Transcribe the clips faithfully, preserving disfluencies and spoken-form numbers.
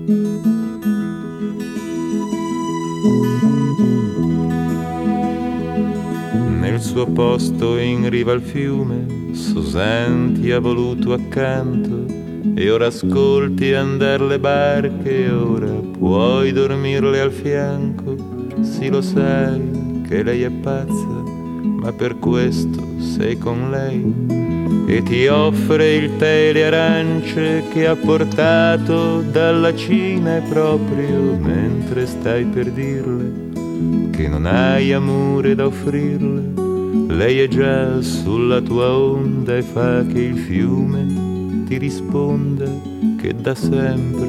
Nel suo posto in riva al fiume Susan ti ha voluto accanto e ora ascolti andar le barche, ora puoi dormirle al fianco. Sì, lo sai che lei è pazza, ma per questo sei con lei e ti offre il tè e le arance che ha portato dalla Cina, e proprio mentre stai per dirle che non hai amore da offrirle, lei è già sulla tua onda e fa che il fiume ti risponda che da sempre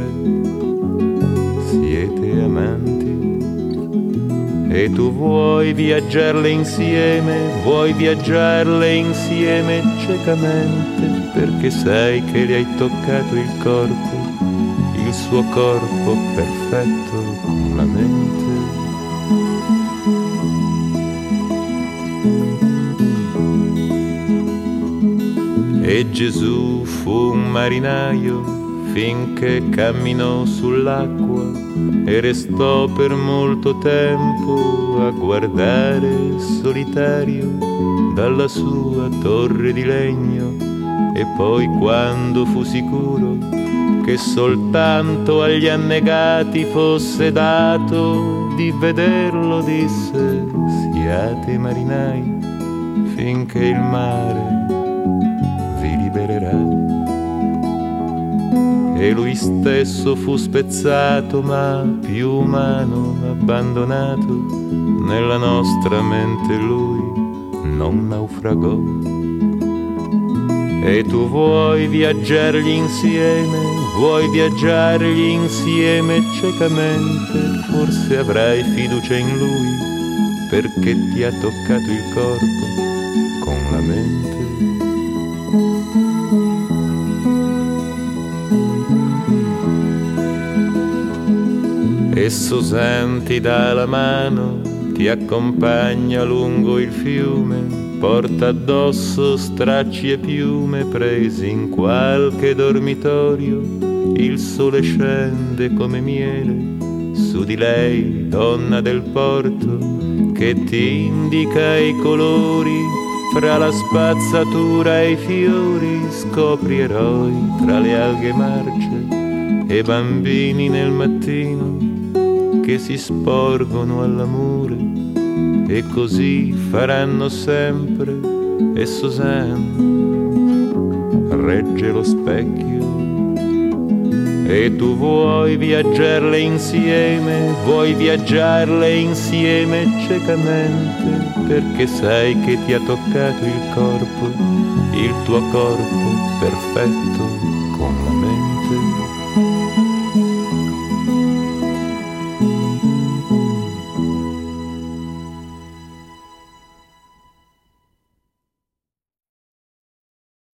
siete amanti. E tu vuoi viaggiarle insieme, vuoi viaggiarle insieme ciecamente, perché sai che le hai toccato il corpo, il suo corpo perfetto con la mente. E Gesù fu un marinaio finché camminò sull'acqua e restò per molto tempo a guardare solitario dalla sua torre di legno. E poi, quando fu sicuro che soltanto agli annegati fosse dato di vederlo, disse: siate marinai finché il mare vi libererà. E lui stesso fu spezzato, ma più umano, abbandonato. Nella nostra mente lui non naufragò. E tu vuoi viaggiargli insieme, vuoi viaggiargli insieme ciecamente, forse avrai fiducia in lui, perché ti ha toccato il corpo con la mente. E Susan ti dà la mano, ti accompagna lungo il fiume, porta addosso stracci e piume presi in qualche dormitorio. Il sole scende come miele su di lei, donna del porto, che ti indica i colori fra la spazzatura e i fiori. Scopri eroi tra le alghe marce e bambini nel mattino che si sporgono all'amore, e così faranno sempre. E Susan regge lo specchio. E tu vuoi viaggiarle insieme, vuoi viaggiarle insieme ciecamente, perché sai che ti ha toccato il corpo, il tuo corpo perfetto con